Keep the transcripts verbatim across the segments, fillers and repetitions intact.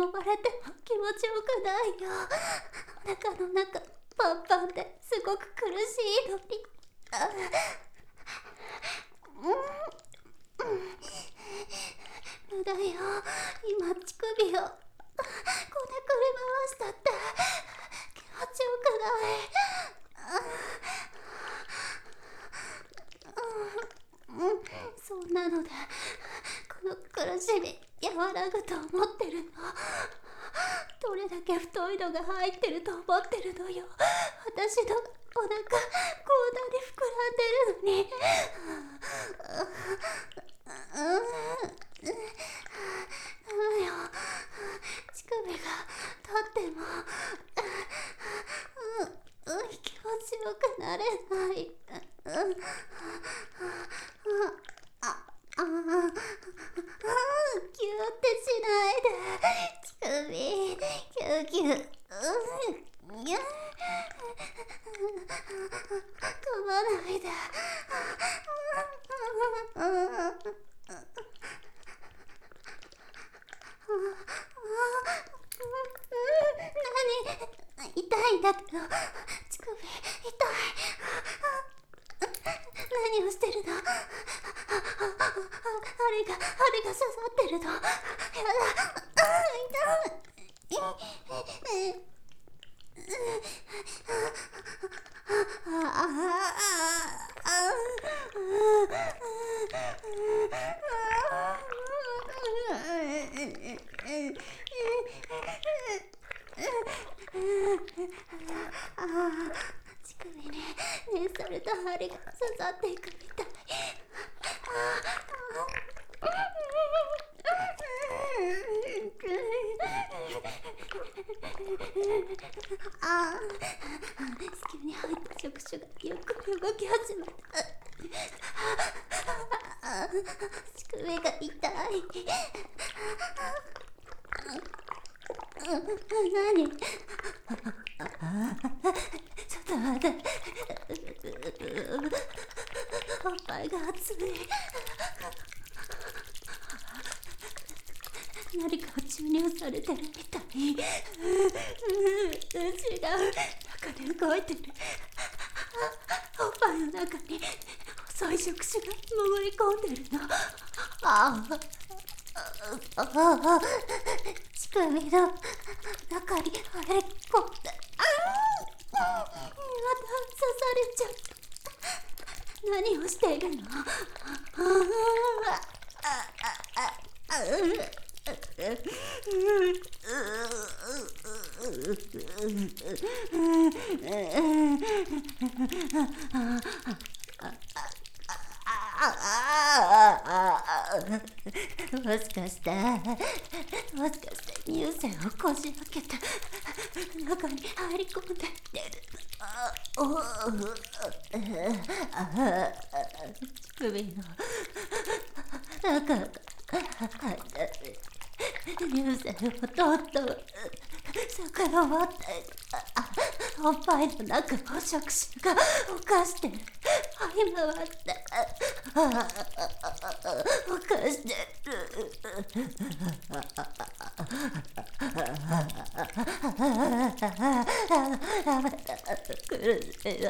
呼ばれても気持ちよくないよ。お腹の中パンパンですごく苦しいのに。あうん無駄よ。今乳首をこねくり回したって気持ちよくない。うん、そうなのでこの苦しみ和らぐと思ってるの。どれだけ太いのが入ってると思ってるのよ。私のお腹こんなに膨らんでるのに。ダメよ。乳首が立ってもうん、気持ちよくなれない。ああ、ギューってしないで。乳首、ギューギュー。うん、ギュー。噛まないで。何？痛いんだけど、乳首、痛い。何をしてるの？針が、針が刺さってるの。やだ。痛い。乳首に熱された針が刺さっていくみたい。ああ、子宮に入った触手がゆっくり動き始めた。乳首が痛い。何？ちょっと待って。おっぱいが熱い。何かを注入されてるみたい。違う。中で動いてる。おっぱいの中に細い触手が潜り込んでるの。ああ。ああ。乳首の中に入り込んで。ああ。また刺されちゃった。何をしているの？ああ。ああ。あもしかしてもしかして乳腺をこじ開けて中に入り込んでってる。乳首の中が乳腺をどんどん遡っておっぱいの中を触手が犯してる。這い回って犯してる。苦しい。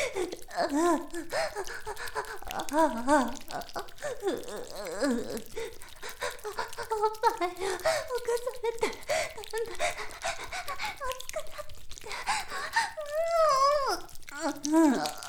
おっぱいを犯されてだんだん熱くなってきて。